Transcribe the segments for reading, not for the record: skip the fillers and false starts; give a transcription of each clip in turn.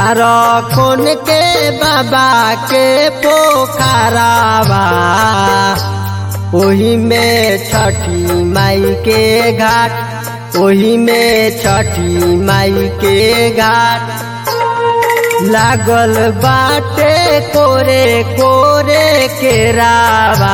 चार कोन के बाबा के पोखरावा ओही में छठी माई के घाट ओही में छठी माई के घाट लागल बाटे कोरे कोरे के रावा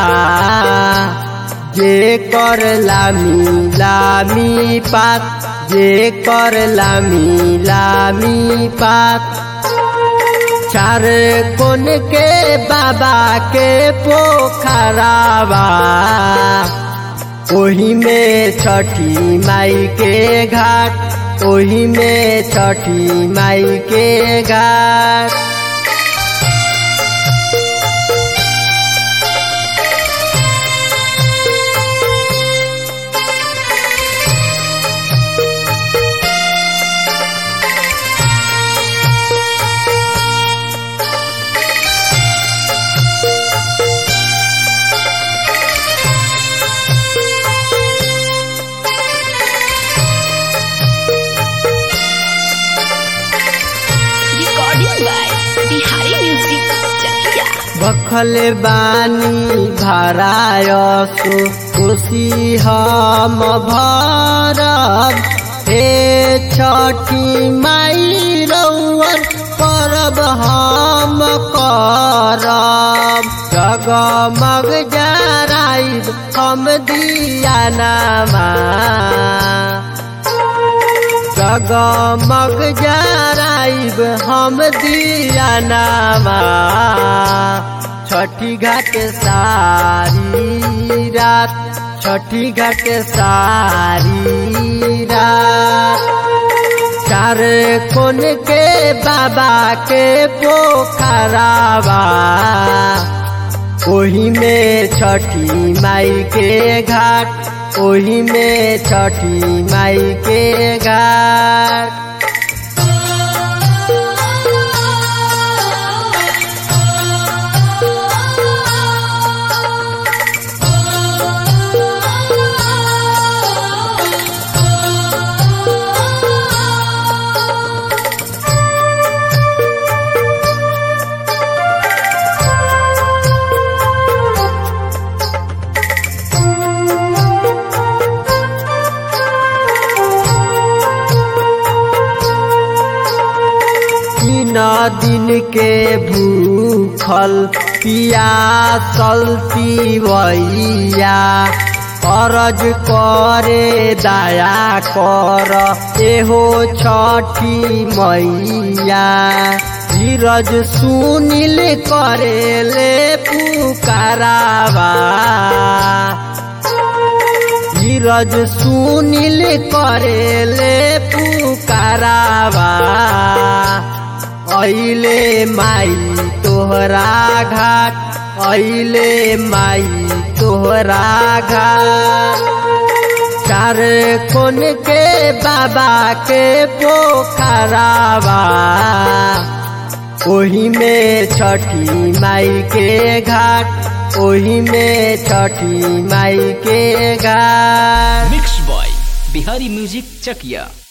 जे कर लामी लामी पात जे कर लामी लामी पात चार कोन के बाबा के पोखरावा ओही में छठी माई के घाट ओही में छठी माई के घाट भखल बानी भरायसु खुशी हम भरब हे छठी माई रउअन परब हम करब जगमग जराइब हम दियानमा जगमग जराइब हम दियानमा छठी घाट सारी रात छठी घाट सारी रात चार कोन के बाबा के पोखरावा ओही में छठी माई के घाट ओही में छठी माई के घाट दिन के भूखल पियासल पिबैया अरज करे दया कर एहो छठी मैया धीरज सुनील करेले पुकारावा धीरज सुनील करेले पुकारावा अइले माई तोहरा घाट अइले माई तोहरा घाट चार कोन के बाबा के पोखरावा ओही में छठी माई के घाट ओही में छठी माई के घाट मिक्स बॉय बिहारी म्यूजिक चकिया।